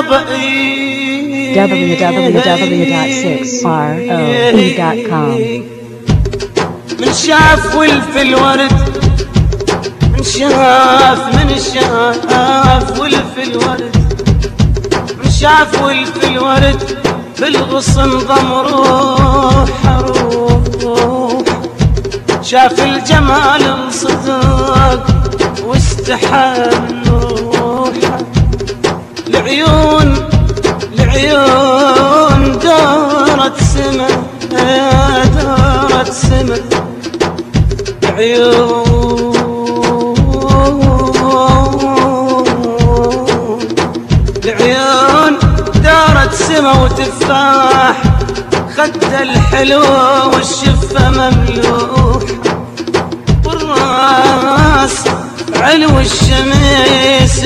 www.6roe.com. من شاف ولف الورد، من شاف ولف الورد، من شاف ولف الورد بالغصن ضم روح روح، شاف الجمال انصدق واستحى من روحه. العيون دارت سما العيون دارت سما وتفاح، خد الحلو والشفة مملوح، والراس علو الشمس،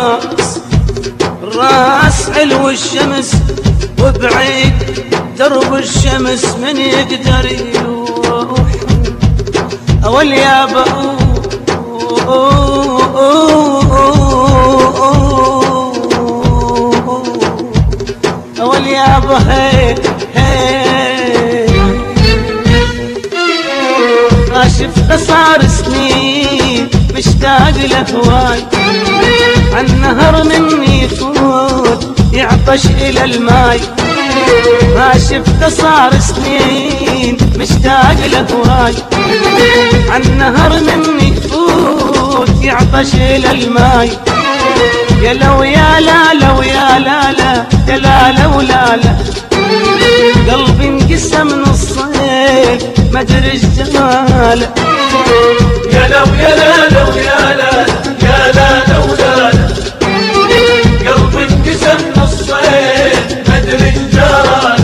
الراس علو الشمس، وبعيد درب الشمس من يقدر يروح. أول يابا أول يابا ما شفت صار سنين مشتاق لهواي، عالنهر مني يفوت يعطش إلى الماي. ما شفت صار سنين مشتاق لهواي، عالنهر مني يفوت يعطش إلى الماي. يا لو يا لا لو يا لا لا يا لا لو لا لا، قلبي انقسم نصين ما ادري ايش جماله. يا لو يا لا لو يا لا يا لا لو لا لا، قلبي انقسم نصين ما ادري ايش جراله.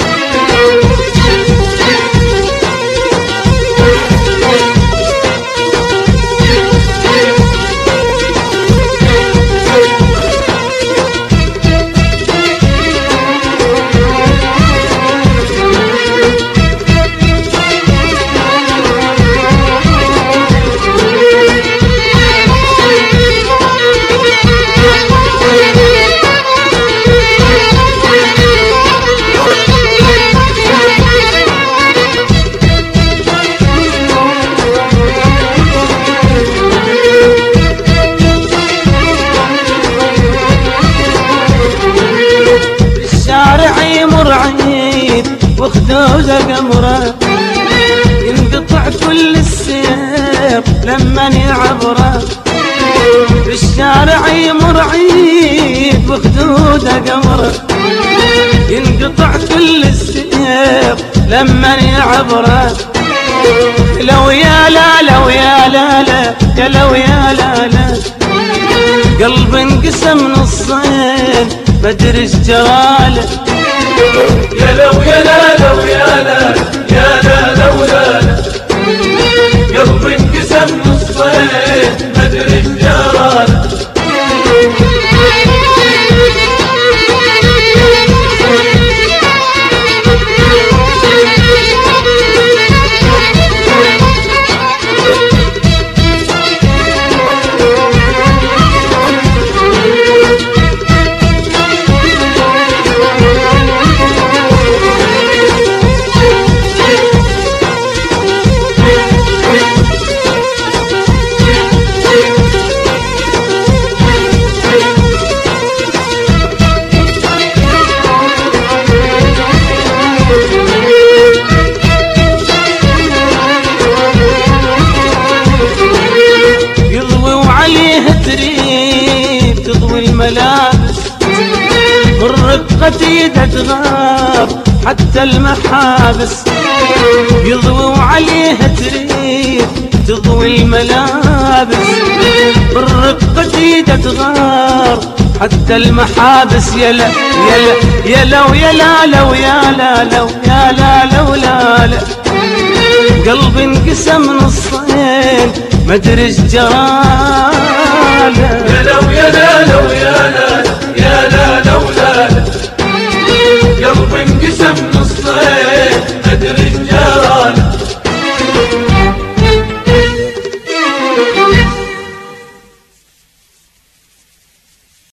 وخدوده قمره ينقطع كل السير لما يعبره، بالشارع يمر عيد وخدوده قمره ينقطع كل السير لما يعبره. لو يا لا لو يا لا لا يا لو يا لا لا، قلبي انقسم نصين ما ادري ايش جراله. يا لو يا لا لو يا لا يا لا لو لا لا، قلبي انقسم نصين ما ادري ايش جراله. الملابس من رقة يده تغاب حتى المحابس، يضوي عليها تريد تضوي الملابس، من رقة يده تغاب حتى المحابس. يا لا يا لا يا لو يا لا لو يا لا لو يا لا لو لا لا، قلبي انقسم نصين ما ادري ايش جراله. يا لو يا لا لو يا لا